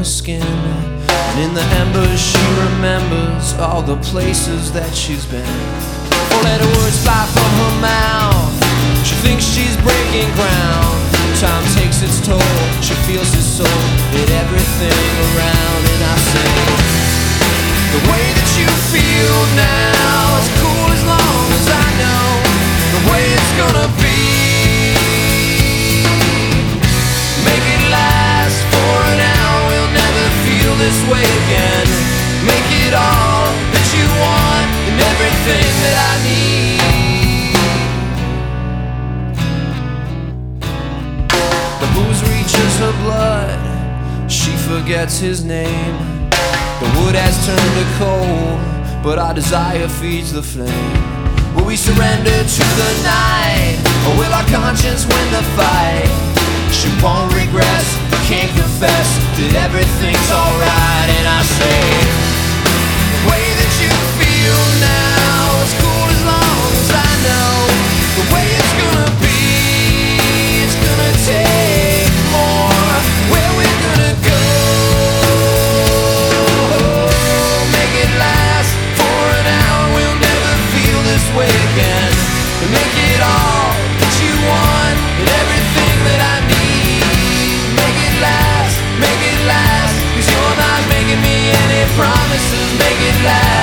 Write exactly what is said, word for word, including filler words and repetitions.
her skin, and in the embers she remembers all the places that she's been. Four-letter words fly from her mouth. She thinks she's breaking ground. Time takes its toll. She feels his soul in everything around. And I say, the way that you feel now is cool as long as I know the way it's gonna be. Make it last for an hour. We'll never feel this way again. Make it all that you want and everything that I need. The booze reaches her blood. She forgets his name. The wood has turned to coal, but our desire feeds the flame. Will we surrender to the night, or will our conscience win the fight? She won't regress, can't confess that everything's alright. And I say, the way that you feel now is cool as long as I know the way it's gonna be. It's gonna take more. Where we're gonna go? Make it last for an hour. We'll never feel this way again. And make it all that you want and everything that I need. Make it last, make it last, 'cause you're not making me any promises. Make it last.